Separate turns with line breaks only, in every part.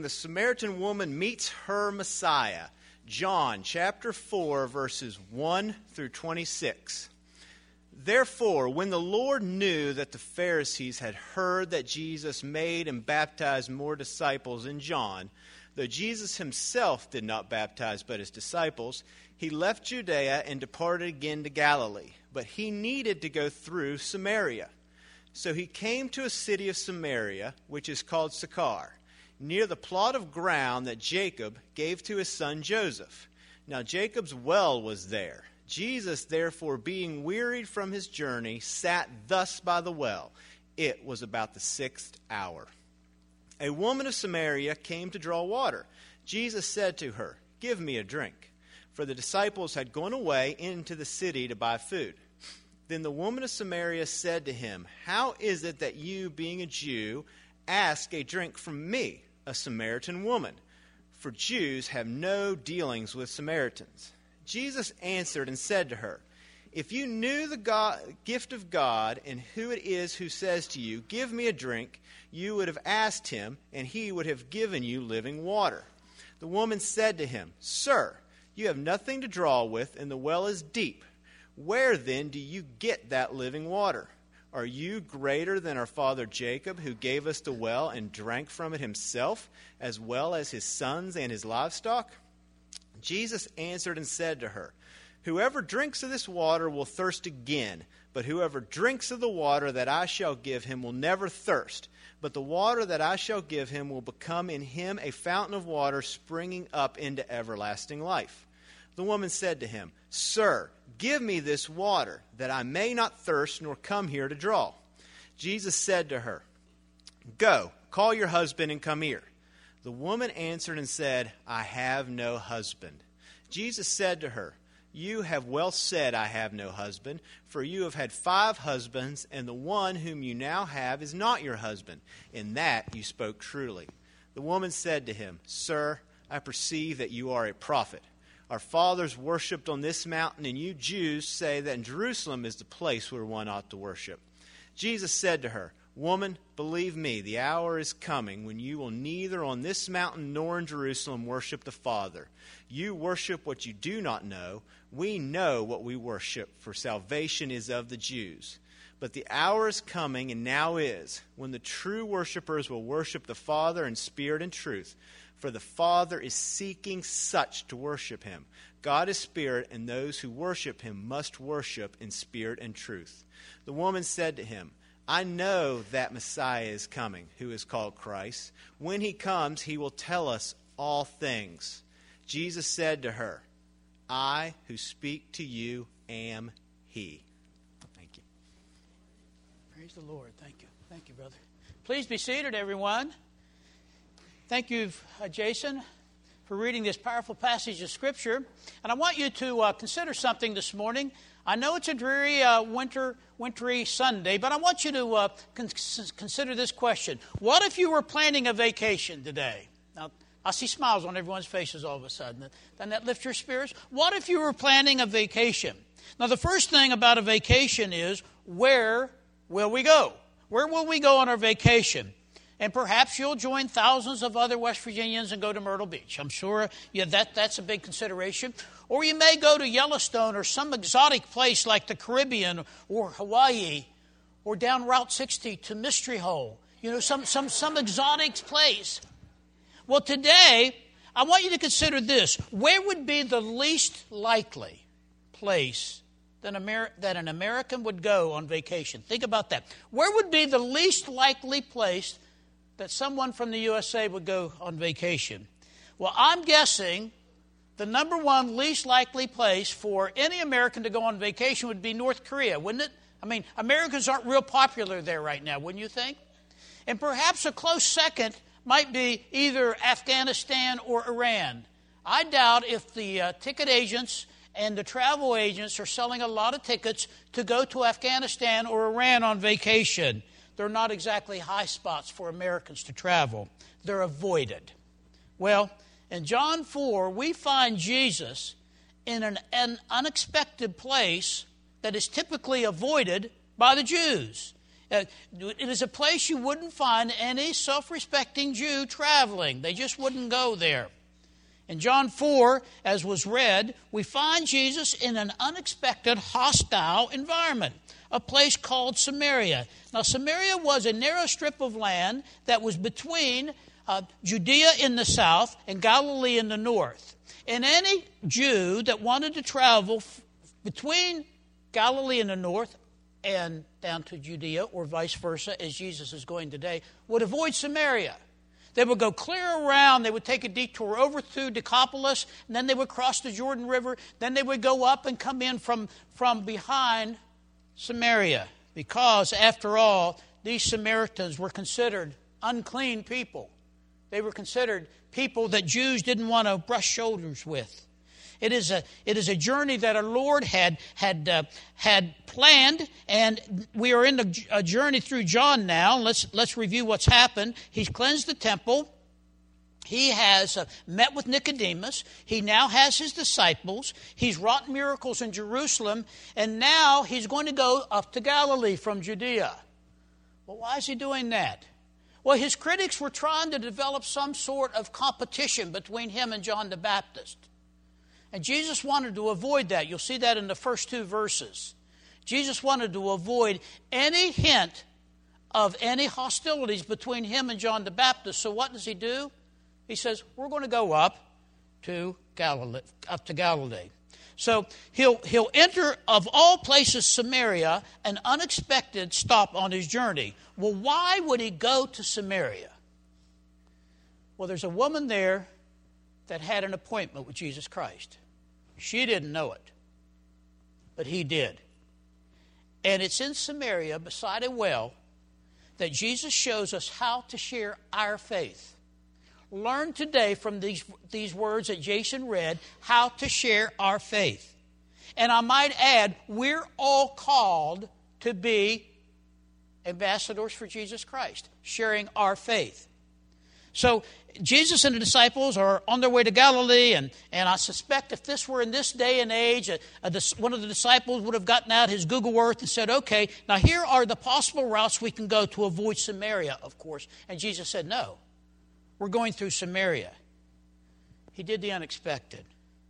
The Samaritan woman meets her Messiah. John chapter 4, verses 1 through 26. Therefore, when the Lord knew that the Pharisees had heard that Jesus made and baptized more disciples than John, though Jesus himself did not baptize but his disciples, he left Judea and departed again to Galilee. But he needed to go through Samaria. So he came to a city of Samaria, which is called Sychar, near the plot of ground that Jacob gave to his son Joseph. Now Jacob's well was there. Jesus, therefore, being wearied from his journey, sat thus by the well. It was about the 6th hour. A woman of Samaria came to draw water. Jesus said to her, "Give me a drink." For the disciples had gone away into the city to buy food. Then the woman of Samaria said to him, "How is it that you, being a Jew, ask a drink from me, a Samaritan woman? For Jews have no dealings with Samaritans." Jesus answered and said to her, "If you knew the gift of God and who it is who says to you, 'Give me a drink,' you would have asked him, and he would have given you living water." The woman said to him, "Sir, you have nothing to draw with, and the well is deep. Where then do you get that living water? Are you greater than our father Jacob, who gave us the well and drank from it himself, as well as his sons and his livestock?" Jesus answered and said to her, "Whoever drinks of this water will thirst again, but whoever drinks of the water that I shall give him will never thirst. But the water that I shall give him will become in him a fountain of water springing up into everlasting life." The woman said to him, "Sir, give me this water, that I may not thirst nor come here to draw." Jesus said to her, "Go, call your husband and come here." The woman answered and said, "I have no husband." Jesus said to her, "You have well said, 'I have no husband,' for you have had 5 husbands, and the one whom you now have is not your husband. In that you spoke truly." The woman said to him, "Sir, I perceive that you are a prophet. Our fathers worshipped on this mountain, and you Jews say that in Jerusalem is the place where one ought to worship." Jesus said to her, "Woman, believe me, the hour is coming when you will neither on this mountain nor in Jerusalem worship the Father. You worship what you do not know. We know what we worship, for salvation is of the Jews. But the hour is coming, and now is, when the true worshipers will worship the Father in spirit and truth. For the Father is seeking such to worship him. God is spirit, and those who worship him must worship in spirit and truth." The woman said to him, "I know that Messiah is coming, who is called Christ. When he comes, he will tell us all things." Jesus said to her, "I who speak to you am he." Thank you.
Praise the Lord. Thank you. Thank you, brother. Please be seated, everyone. Thank you, Jason, for reading this powerful passage of Scripture. And I want you to consider something this morning. I know it's a dreary, wintry Sunday, but I want you to consider this question. What if you were planning a vacation today? Now, I see smiles on everyone's faces all of a sudden. Doesn't that lift your spirits? What if you were planning a vacation? Now, the first thing about a vacation is, where will we go? Where will we go on our vacation? And perhaps you'll join thousands of other West Virginians and go to Myrtle Beach. I'm sure that's a big consideration. Or you may go to Yellowstone or some exotic place like the Caribbean or Hawaii, or down Route 60 to Mystery Hole. Some exotic place. Well, today, I want you to consider this. Where would be the least likely place that an American would go on vacation? Think about that. Where would be the least likely place that someone from the USA would go on vacation? Well, I'm guessing the number one least likely place for any American to go on vacation would be North Korea, wouldn't it? I mean, Americans aren't real popular there right now, wouldn't you think? And perhaps a close second might be either Afghanistan or Iran. I doubt if the ticket agents and the travel agents are selling a lot of tickets to go to Afghanistan or Iran on vacation. They're not exactly high spots for Americans to travel. They're avoided. Well, in John 4, we find Jesus in an unexpected place that is typically avoided by the Jews. It is a place you wouldn't find any self-respecting Jew traveling. They just wouldn't go there. In John 4, as was read, we find Jesus in an unexpected, hostile environment, a place called Samaria. Now, Samaria was a narrow strip of land that was between Judea in the south and Galilee in the north. And any Jew that wanted to travel between Galilee in the north and down to Judea, or vice versa, as Jesus is going today, would avoid Samaria. They would go clear around. They would take a detour over through Decapolis, and then they would cross the Jordan River. Then they would go up and come in from behind Samaria, because, after all, these Samaritans were considered unclean people. They were considered people that Jews didn't want to brush shoulders with. It is a journey that our Lord had planned, and we are in a journey through John now. Let's review what's happened. He's cleansed the temple. He has met with Nicodemus. He now has his disciples. He's wrought miracles in Jerusalem, and now he's going to go up to Galilee from Judea. Well, why is he doing that? Well, his critics were trying to develop some sort of competition between him and John the Baptist. And Jesus wanted to avoid that. You'll see that in the first 2 verses. Jesus wanted to avoid any hint of any hostilities between him and John the Baptist. So what does he do? He says, we're going to go up to Galilee. So he'll enter, of all places, Samaria, an unexpected stop on his journey. Well, why would he go to Samaria? Well, there's a woman there that had an appointment with Jesus Christ. She didn't know it, but he did. And it's in Samaria, beside a well, that Jesus shows us how to share our faith. Learn today from these words that Jason read, how to share our faith. And I might add, we're all called to be ambassadors for Jesus Christ, sharing our faith. So Jesus and the disciples are on their way to Galilee, and I suspect if this were in this day and age, one of the disciples would have gotten out his Google Earth and said, okay, now here are the possible routes we can go to avoid Samaria, of course. And Jesus said, no, we're going through Samaria. He did the unexpected.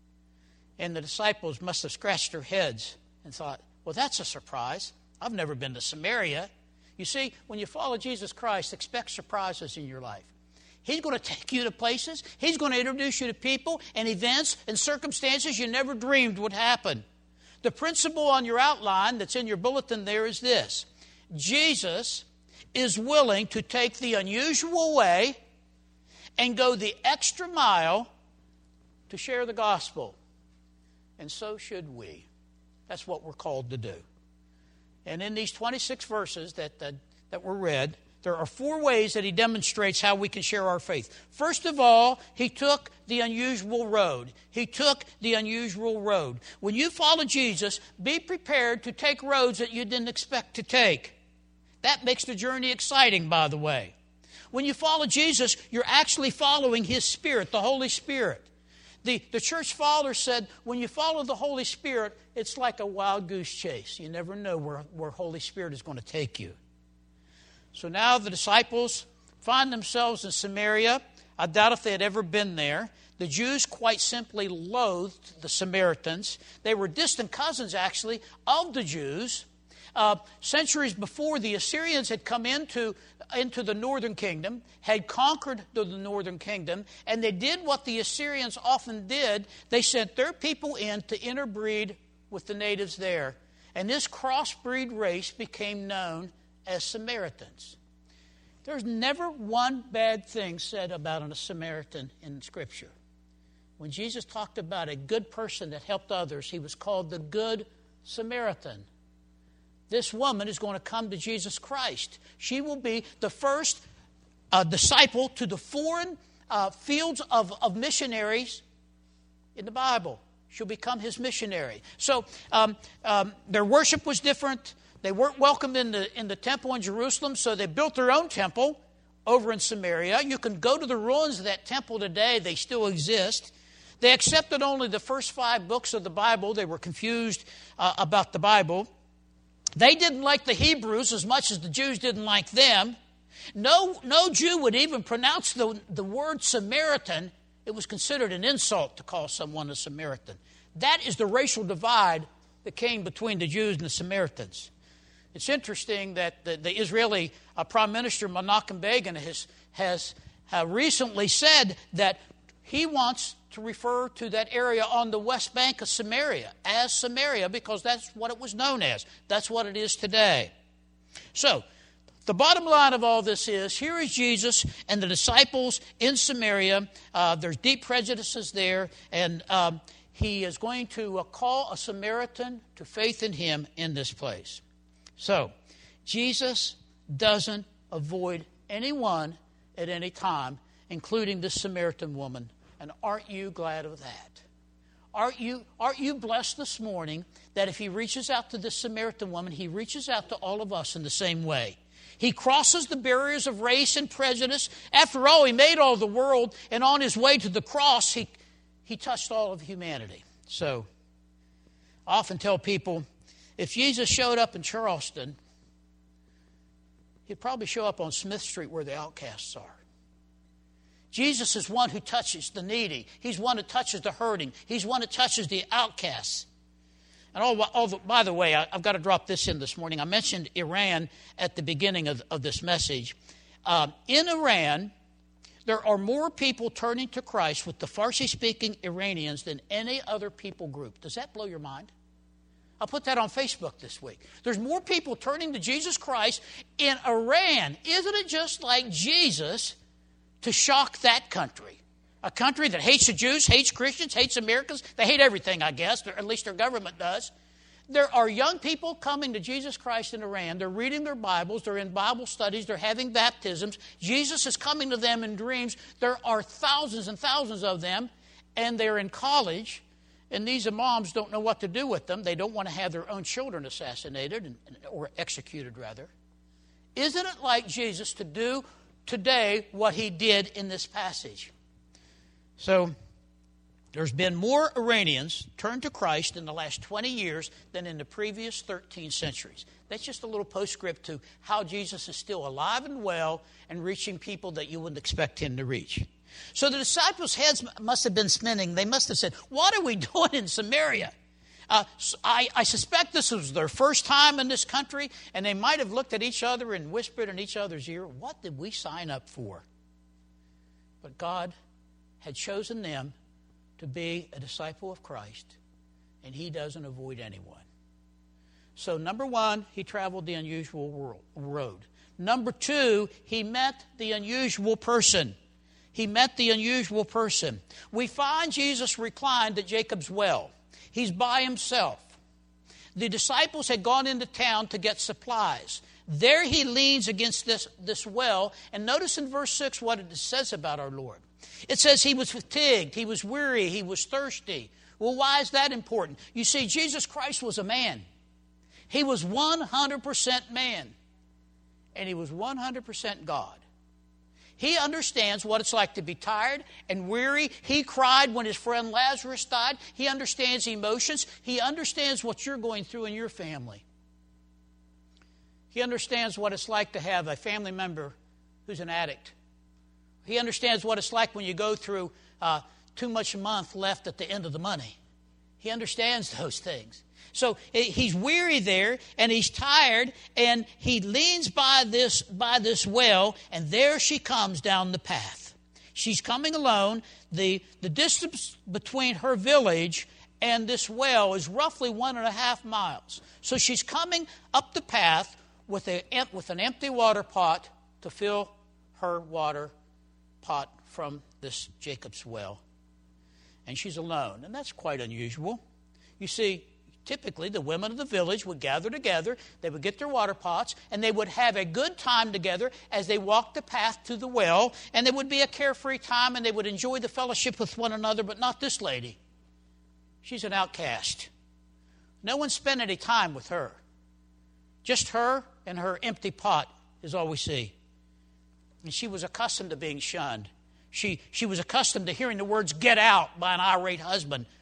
And the disciples must have scratched their heads and thought, well, that's a surprise. I've never been to Samaria. You see, when you follow Jesus Christ, expect surprises in your life. He's going to take you to places. He's going to introduce you to people and events and circumstances you never dreamed would happen. The principle on your outline that's in your bulletin there is this. Jesus is willing to take the unusual way and go the extra mile to share the gospel. And so should we. That's what we're called to do. And in these 26 verses that were read, there are 4 ways that he demonstrates how we can share our faith. First of all, he took the unusual road. He took the unusual road. When you follow Jesus, be prepared to take roads that you didn't expect to take. That makes the journey exciting, by the way. When you follow Jesus, you're actually following His Spirit, the Holy Spirit. The church father said, when you follow the Holy Spirit, it's like a wild goose chase. You never know where Holy Spirit is going to take you. So now the disciples find themselves in Samaria. I doubt if they had ever been there. The Jews quite simply loathed the Samaritans. They were distant cousins, actually, of the Jews. Centuries before, the Assyrians had come into the northern kingdom, had conquered the northern kingdom, and they did what the Assyrians often did. They sent their people in to interbreed with the natives there. And this crossbreed race became known as Samaritans. There's never one bad thing said about a Samaritan in Scripture. When Jesus talked about a good person that helped others, he was called the Good Samaritan. This woman is going to come to Jesus Christ. She will be the first disciple to the foreign fields of missionaries in the Bible. She'll become his missionary. So their worship was different. They weren't welcomed in the temple in Jerusalem, so they built their own temple over in Samaria. You can go to the ruins of that temple today. They still exist. They accepted only the first 5 books of the Bible. They were confused about the Bible. They didn't like the Hebrews as much as the Jews didn't like them. No Jew would even pronounce the word Samaritan. It was considered an insult to call someone a Samaritan. That is the racial divide that came between the Jews and the Samaritans. It's interesting that the Israeli Prime Minister Menachem Begin has recently said that he wants to refer to that area on the west bank of Samaria as Samaria because that's what it was known as. That's what it is today. So, the bottom line of all this is, here is Jesus and the disciples in Samaria. There's deep prejudices there, and he is going to call a Samaritan to faith in him in this place. So, Jesus doesn't avoid anyone at any time, including this Samaritan woman. And aren't you glad of that? Aren't you blessed this morning that if he reaches out to this Samaritan woman, he reaches out to all of us in the same way? He crosses the barriers of race and prejudice. After all, he made all the world, and on his way to the cross, he touched all of humanity. So, I often tell people, if Jesus showed up in Charleston, he'd probably show up on Smith Street where the outcasts are. Jesus is one who touches the needy. He's one who touches the hurting. He's one who touches the outcasts. And by the way, I've got to drop this in this morning. I mentioned Iran at the beginning of this message. In Iran, there are more people turning to Christ with the Farsi-speaking Iranians than any other people group. Does that blow your mind? I'll put that on Facebook this week. There's more people turning to Jesus Christ in Iran. Isn't it just like Jesus to shock that country? A country that hates the Jews, hates Christians, hates Americans. They hate everything, I guess, or at least their government does. There are young people coming to Jesus Christ in Iran. They're reading their Bibles. They're in Bible studies. They're having baptisms. Jesus is coming to them in dreams. There are thousands and thousands of them, and they're in college. And these imams don't know what to do with them. They don't want to have their own children assassinated, or executed, rather. Isn't it like Jesus to do today what he did in this passage? So, there's been more Iranians turn to Christ in the last 20 years than in the previous 13 centuries. That's just a little postscript to how Jesus is still alive and well and reaching people that you wouldn't expect him to reach. So the disciples' heads must have been spinning. They must have said, what are we doing in Samaria? I suspect this was their first time in this country, and they might have looked at each other and whispered in each other's ear, what did we sign up for? But God had chosen them to be a disciple of Christ, and he doesn't avoid anyone. So, number one, he traveled the unusual road. Number two, he met the unusual person. He met the unusual person. We find Jesus reclined at Jacob's well. He's by himself. The disciples had gone into town to get supplies. There he leans against this well, and notice in verse 6 what it says about our Lord. It says he was fatigued, he was weary, he was thirsty. Well, why is that important? You see, Jesus Christ was a man. He was 100% man, and he was 100% God. He understands what it's like to be tired and weary. He cried when his friend Lazarus died. He understands emotions. He understands what you're going through in your family. He understands what it's like to have a family member who's an addict. He understands what it's like when you go through too much a month left at the end of the money. He understands those things. So he's weary there, and he's tired, and he leans by this well, and there she comes down the path. She's coming alone. The distance between her village and this well is roughly 1.5 miles. So she's coming up the path with an empty water pot to fill her water pot from this Jacob's well. And she's alone, and that's quite unusual. You see, typically the women of the village would gather together, they would get their water pots, and they would have a good time together as they walked the path to the well, and it would be a carefree time, and they would enjoy the fellowship with one another, but not this lady. She's an outcast. No one spent any time with her. Just her and her empty pot is all we see. And she was accustomed to being shunned. She was accustomed to hearing the words, "get out," by an irate husband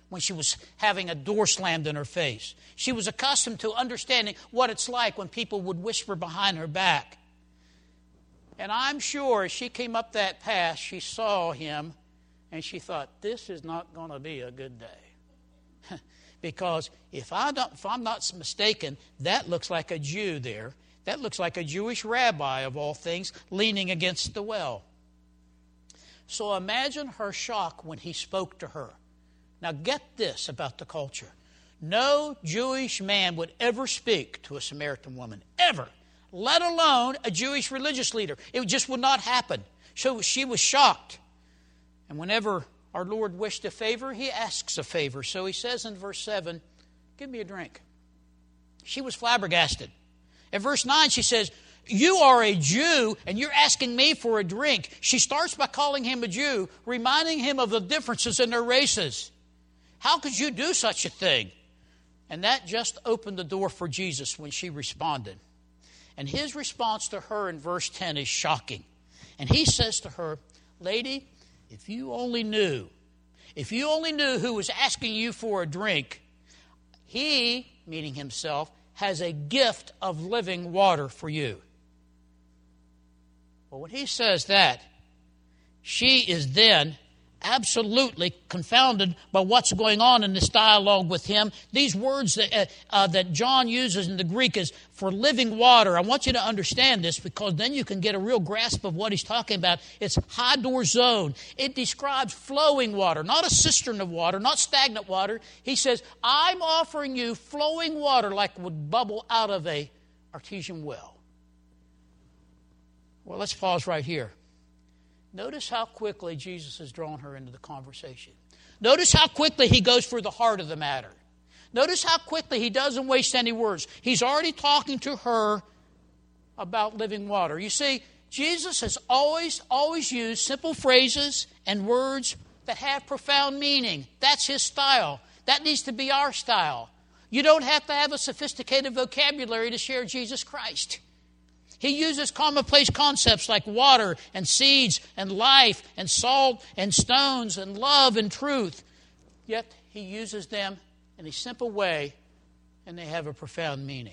when she was having a door slammed in her face. She was accustomed to understanding what it's like when people would whisper behind her back. And I'm sure as she came up that path, she saw him and she thought, this is not going to be a good day. Because if I'm not mistaken, that looks like a Jew there. That looks like a Jewish rabbi, of all things, leaning against the well. So imagine her shock when he spoke to her. Now get this about the culture. No Jewish man would ever speak to a Samaritan woman, ever, let alone a Jewish religious leader. It just would not happen. So she was shocked. And whenever our Lord wished a favor, he asks a favor. So he says in verse 7, give me a drink. She was flabbergasted. In verse 9, she says, you are a Jew, and you're asking me for a drink. She starts by calling him a Jew, reminding him of the differences in their races. How could you do such a thing? And that just opened the door for Jesus when she responded. And his response to her in verse 10 is shocking. And he says to her, lady, if you only knew who was asking you for a drink, he, meaning himself, has a gift of living water for you. Well, when he says that, she is then absolutely confounded by what's going on in this dialogue with him. These words that John uses in the Greek is for living water. I want you to understand this because then you can get a real grasp of what he's talking about. It's hydrorzone. It describes flowing water, not a cistern of water, not stagnant water. He says, I'm offering you flowing water like would bubble out of a artesian well. Well, let's pause right here. Notice how quickly Jesus has drawn her into the conversation. Notice how quickly he goes for the heart of the matter. Notice how quickly he doesn't waste any words. He's already talking to her about living water. You see, Jesus has always used simple phrases and words that have profound meaning. That's his style. That needs to be our style. You don't have to have a sophisticated vocabulary to share Jesus Christ. He uses commonplace concepts like water and seeds and life and salt and stones and love and truth. Yet he uses them in a simple way and they have a profound meaning.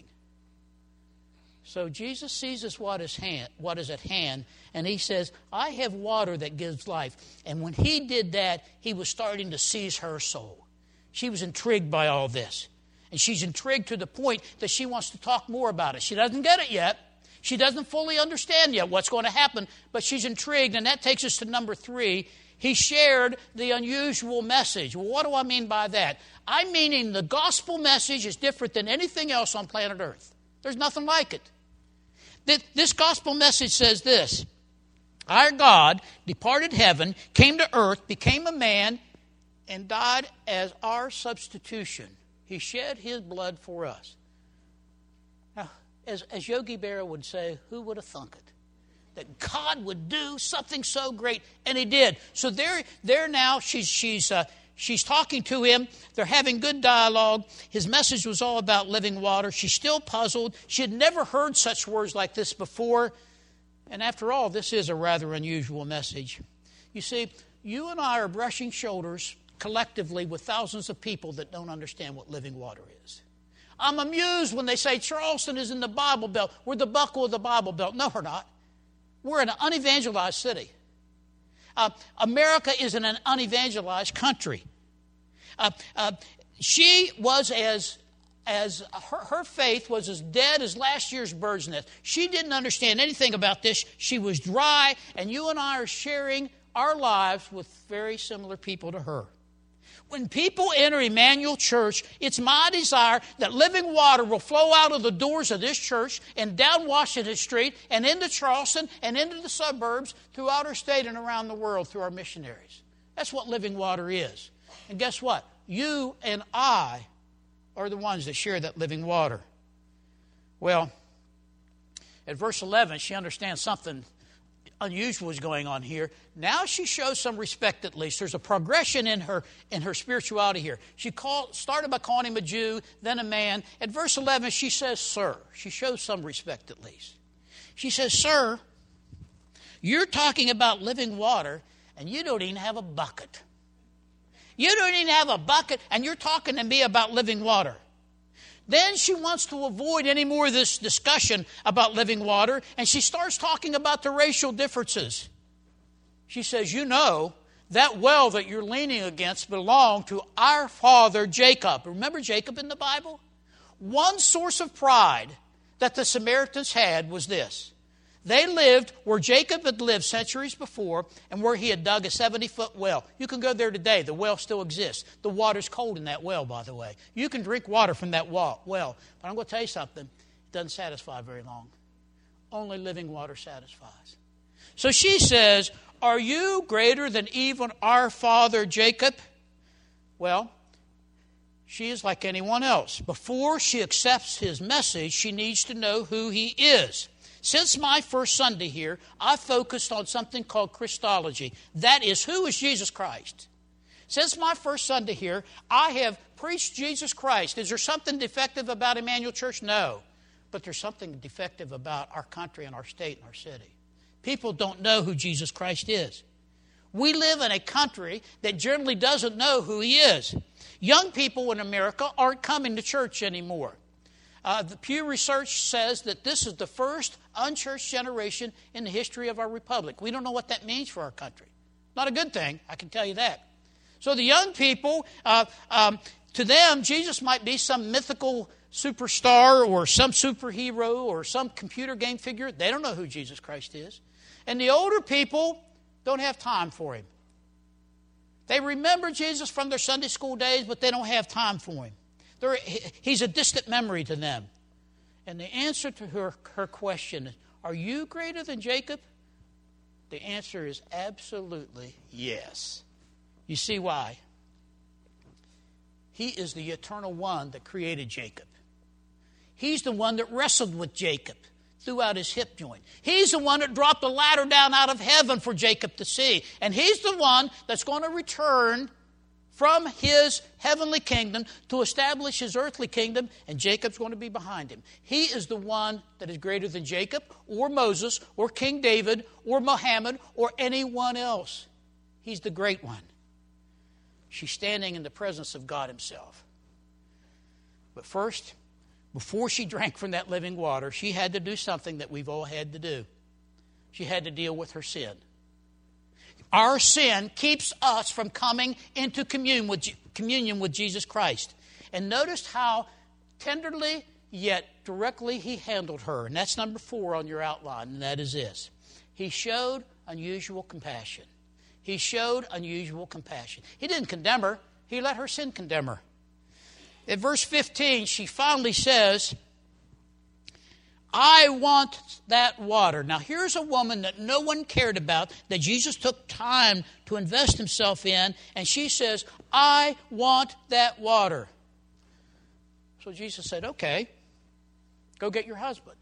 So Jesus seizes what is at hand and he says, I have water that gives life. And when he did that, he was starting to seize her soul. She was intrigued by all this. And she's intrigued to the point that she wants to talk more about it. She doesn't get it yet. She doesn't fully understand yet what's going to happen, but she's intrigued, and that takes us to number 3. He shared the unusual message. Well, what do I mean by that? I'm meaning the gospel message is different than anything else on planet Earth. There's nothing like it. This gospel message says this: our God departed heaven, came to earth, became a man, and died as our substitution. He shed his blood for us. Now, as Yogi Berra would say, who would have thunk it? That God would do something so great, and he did. So there now, she's talking to him. They're having good dialogue. His message was all about living water. She's still puzzled. She had never heard such words like this before. And after all, this is a rather unusual message. You see, you and I are brushing shoulders collectively with thousands of people that don't understand what living water is. I'm amused when they say Charleston is in the Bible Belt. We're the buckle of the Bible Belt. No, we're not. We're in an unevangelized city. America is in an unevangelized country. She was her faith was as dead as last year's bird's nest. She didn't understand anything about this. She was dry, and you and I are sharing our lives with very similar people to her. When people enter Emmanuel Church, it's my desire that living water will flow out of the doors of this church and down Washington Street and into Charleston and into the suburbs throughout our state and around the world through our missionaries. That's what living water is. And guess what? You and I are the ones that share that living water. Well, at verse 11, she understands something unusual is going on here. Now she shows some respect at least. There's a progression in her spirituality here. She started by calling him a Jew, then a man. At verse 11, she says, sir. She shows some respect at least. She says, sir, you're talking about living water, and you don't even have a bucket. You don't even have a bucket, and you're talking to me about living water. Then she wants to avoid any more of this discussion about living water, and she starts talking about the racial differences. She says, you know, that well that you're leaning against belonged to our father Jacob. Remember Jacob in the Bible? One source of pride that the Samaritans had was this. They lived where Jacob had lived centuries before and where he had dug a 70-foot well. You can go there today. The well still exists. The water's cold in that well, by the way. You can drink water from that well. But I'm going to tell you something. It doesn't satisfy very long. Only living water satisfies. So she says, are you greater than even our father Jacob? Well, she is like anyone else. Before she accepts his message, she needs to know who he is. Since my first Sunday here, I focused on something called Christology. That is, who is Jesus Christ? Since my first Sunday here, I have preached Jesus Christ. Is there something defective about Emmanuel Church? No. But there's something defective about our country and our state and our city. People don't know who Jesus Christ is. We live in a country that generally doesn't know who he is. Young people in America aren't coming to church anymore. The Pew Research says that this is the first unchurched generation in the history of our republic. We don't know what that means for our country. Not a good thing, I can tell you that. So the young people, to them, Jesus might be some mythical superstar or some superhero or some computer game figure. They don't know who Jesus Christ is. And the older people don't have time for him. They remember Jesus from their Sunday school days, but they don't have time for him. He's a distant memory to them. And the answer to her question is, are you greater than Jacob? The answer is absolutely yes. You see why? He is the eternal one that created Jacob. He's the one that wrestled with Jacob throughout his hip joint. He's the one that dropped the ladder down out of heaven for Jacob to see. And he's the one that's going to return from his heavenly kingdom to establish his earthly kingdom, and Jacob's going to be behind him. He is the one that is greater than Jacob or Moses or King David or Muhammad or anyone else. He's the great one. She's standing in the presence of God himself. But first, before she drank from that living water, she had to do something that we've all had to do. She had to deal with her sin. Our sin keeps us from coming into communion with Jesus Christ. And notice how tenderly yet directly he handled her. And that's number 4 on your outline, and that is this. He showed unusual compassion. He showed unusual compassion. He didn't condemn her. He let her sin condemn her. At verse 15, she finally says, I want that water. Now, here's a woman that no one cared about, that Jesus took time to invest himself in, and she says, I want that water. So Jesus said, okay, go get your husband.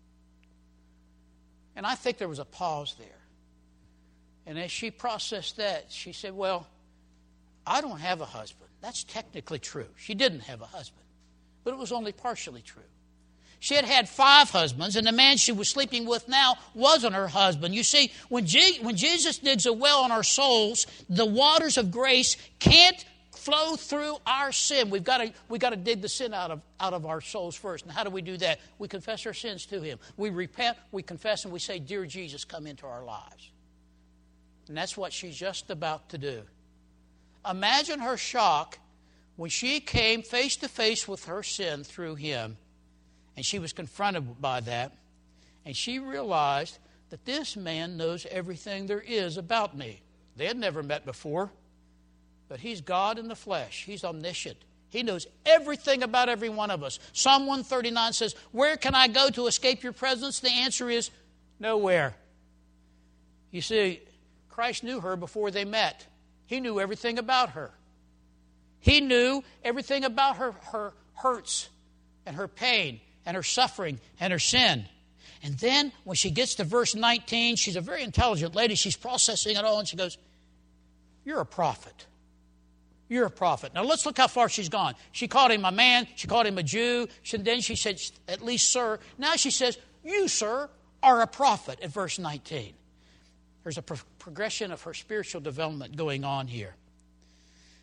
And I think there was a pause there. And as she processed that, she said, well, I don't have a husband. That's technically true. She didn't have a husband, but it was only partially true. She had had 5 husbands, and the man she was sleeping with now wasn't her husband. You see, when Jesus digs a well in our souls, the waters of grace can't flow through our sin. We've got to dig the sin out of our souls first. And how do we do that? We confess our sins to him. We repent, we confess, and we say, Dear Jesus, come into our lives. And that's what she's just about to do. Imagine her shock when she came face to face with her sin through him. And she was confronted by that. And she realized that this man knows everything there is about me. They had never met before. But he's God in the flesh. He's omniscient. He knows everything about every one of us. Psalm 139 says, where can I go to escape your presence? The answer is nowhere. You see, Christ knew her before they met. He knew everything about her. He knew everything about her hurts and her pain and her suffering and her sin. And then when she gets to verse 19, she's a very intelligent lady. She's processing it all, and she goes, you're a prophet. You're a prophet. Now let's look how far she's gone. She called him a man. She called him a Jew. Then she said, at least, sir. Now she says, you, sir, are a prophet at verse 19. There's a progression of her spiritual development going on here.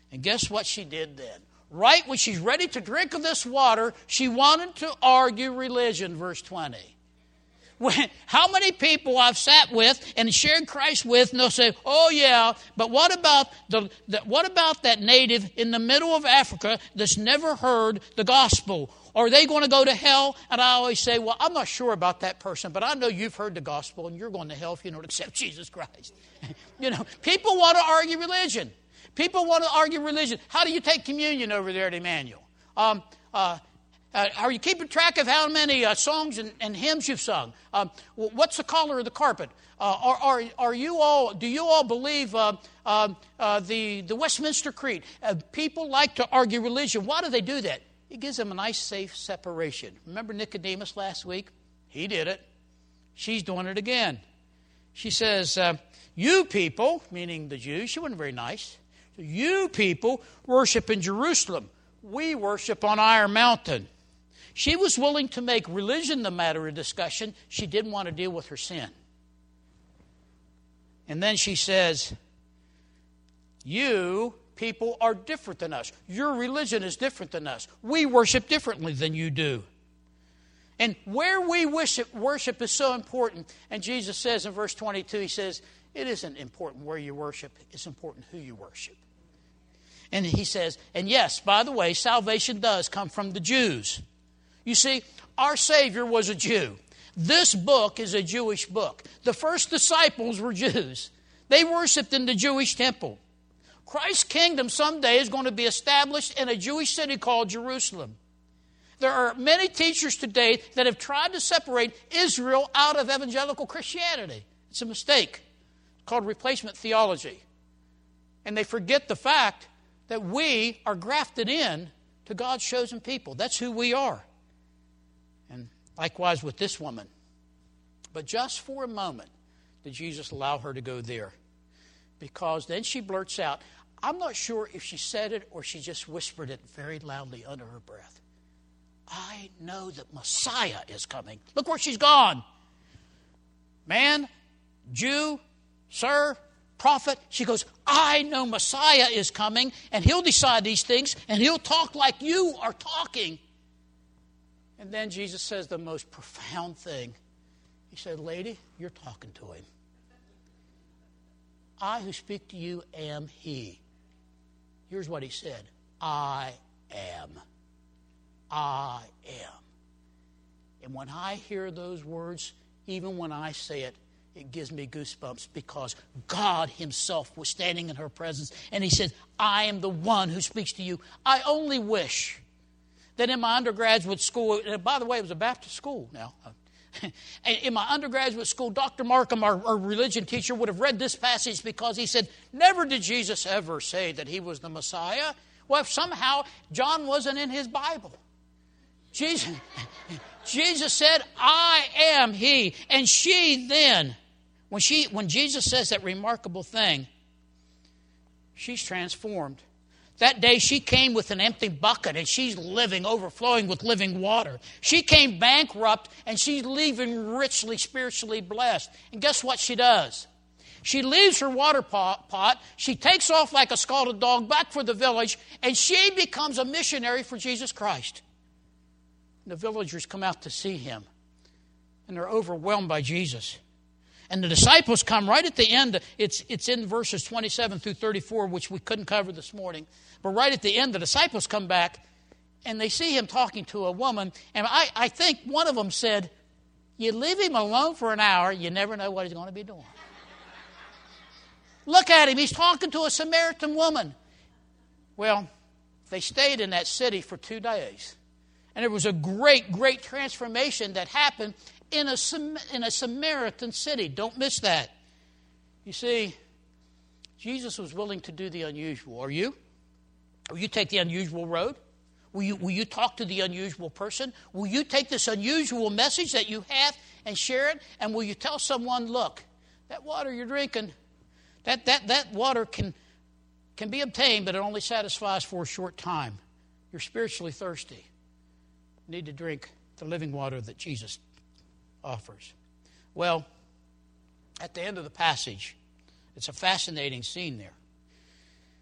And guess what she did then? Right when she's ready to drink of this water, she wanted to argue religion, verse 20. How many people I've sat with and shared Christ with, and they'll say, oh yeah, but what about that native in the middle of Africa that's never heard the gospel? Are they going to go to hell? And I always say, well, I'm not sure about that person, but I know you've heard the gospel and you're going to hell if you don't accept Jesus Christ. People want to argue religion. People want to argue religion. How do you take communion over there at Emmanuel? Are you keeping track of how many songs and hymns you've sung? What's the color of the carpet? Do you all believe the Westminster Creed? People like to argue religion. Why do they do that? It gives them a nice, safe separation. Remember Nicodemus last week? He did it. She's doing it again. She says, you people, meaning the Jews, she wasn't very nice. You people worship in Jerusalem. We worship on Iron Mountain. She was willing to make religion the matter of discussion. She didn't want to deal with her sin. And then she says, you people are different than us. Your religion is different than us. We worship differently than you do. And where we worship is so important. And Jesus says in verse 22, he says, it isn't important where you worship. It's important who you worship. And he says, and yes, by the way, salvation does come from the Jews. You see, our Savior was a Jew. This book is a Jewish book. The first disciples were Jews. They worshiped in the Jewish temple. Christ's kingdom someday is going to be established in a Jewish city called Jerusalem. There are many teachers today that have tried to separate Israel out of evangelical Christianity. It's a mistake. It's called replacement theology. And they forget the fact that we are grafted in to God's chosen people. That's who we are. And likewise with this woman. But just for a moment did Jesus allow her to go there. Because then she blurts out, I'm not sure if she said it or she just whispered it very loudly under her breath. I know that Messiah is coming. Look where she's gone. Man, Jew, sir, prophet. She goes, I know Messiah is coming and he'll decide these things and he'll talk like you are talking. And then Jesus says the most profound thing. He said, lady, you're talking to him. I who speak to you am he. Here's what he said. I am. I am. And when I hear those words, even when I say it, it gives me goosebumps because God himself was standing in her presence. And he said, I am the one who speaks to you. I only wish that in my undergraduate school, and by the way, it was a Baptist school now. In my undergraduate school, Dr. Markham, our religion teacher, would have read this passage because he said, never did Jesus ever say that he was the Messiah. Well, if somehow John wasn't in his Bible. Jesus said, I am he. And she then, when Jesus says that remarkable thing, she's transformed. That day she came with an empty bucket and she's living, overflowing with living water. She came bankrupt and she's leaving richly, spiritually blessed. And guess what she does? She leaves her water pot, she takes off like a scalded dog back for the village, and she becomes a missionary for Jesus Christ. And the villagers come out to see him, and they're overwhelmed by Jesus. And the disciples come right at the end. It's in verses 27 through 34, which we couldn't cover this morning. But right at the end, the disciples come back, and they see him talking to a woman. And I think one of them said, you leave him alone for an hour, you never know what he's going to be doing. Look at him. He's talking to a Samaritan woman. Well, they stayed in that city for 2 days. And there was a great, great transformation that happened in a Samaritan city. Don't miss that. You see, Jesus was willing to do the unusual. Are you? Will you take the unusual road? Will you talk to the unusual person? Will you take this unusual message that you have and share it? And will you tell someone, look, that water you're drinking, that water can be obtained, but it only satisfies for a short time. You're spiritually thirsty. You need to drink the living water that Jesus offers. Well, at the end of the passage, it's a fascinating scene there.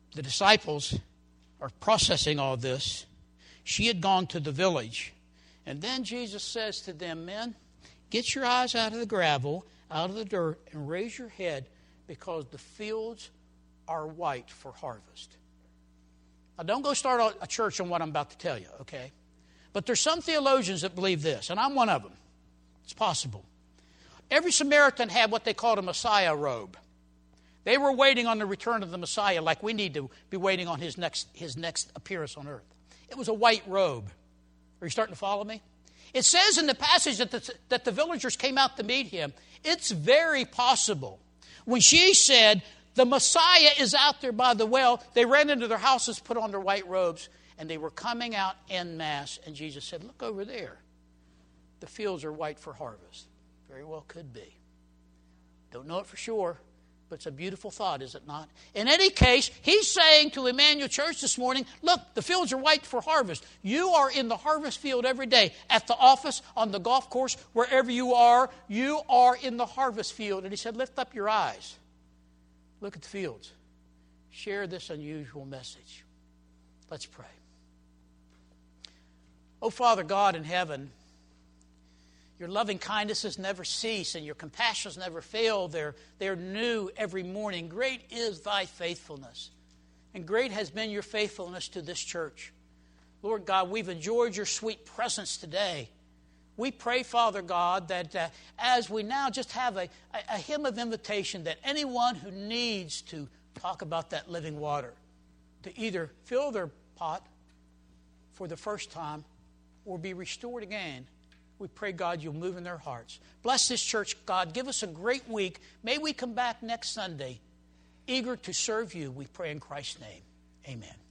the disciples are processing all this. She had gone to the village. And then Jesus says to them, men, get your eyes out of the gravel, out of the dirt, and raise your head, because the fields are white for harvest. Now, don't go start a church on what I'm about to tell you, okay? But there's some theologians that believe this, and I'm one of them. It's possible. Every Samaritan had what they called a Messiah robe. They were waiting on the return of the Messiah like we need to be waiting on his next appearance on earth. It was a white robe. Are you starting to follow me? It says in the passage that the villagers came out to meet him. It's very possible. When she said, the Messiah is out there by the well, they ran into their houses, put on their white robes, and they were coming out en masse. And Jesus said, look over there. The fields are white for harvest. Very well could be. Don't know it for sure, but it's a beautiful thought, is it not? In any case, he's saying to Emmanuel Church this morning, look, the fields are white for harvest. You are in the harvest field every day. At the office, on the golf course, wherever you are in the harvest field. And he said, lift up your eyes. Look at the fields. Share this unusual message. Let's pray. Oh, Father God in heaven, your loving kindnesses never cease and your compassions never fail. They're new every morning. Great is thy faithfulness. And great has been your faithfulness to this church. Lord God, we've enjoyed your sweet presence today. We pray, Father God, that as we now just have a hymn of invitation, that anyone who needs to talk about that living water, to either fill their pot for the first time or be restored again, we pray, God, you'll move in their hearts. Bless this church, God. Give us a great week. May we come back next Sunday eager to serve you. We pray in Christ's name. Amen.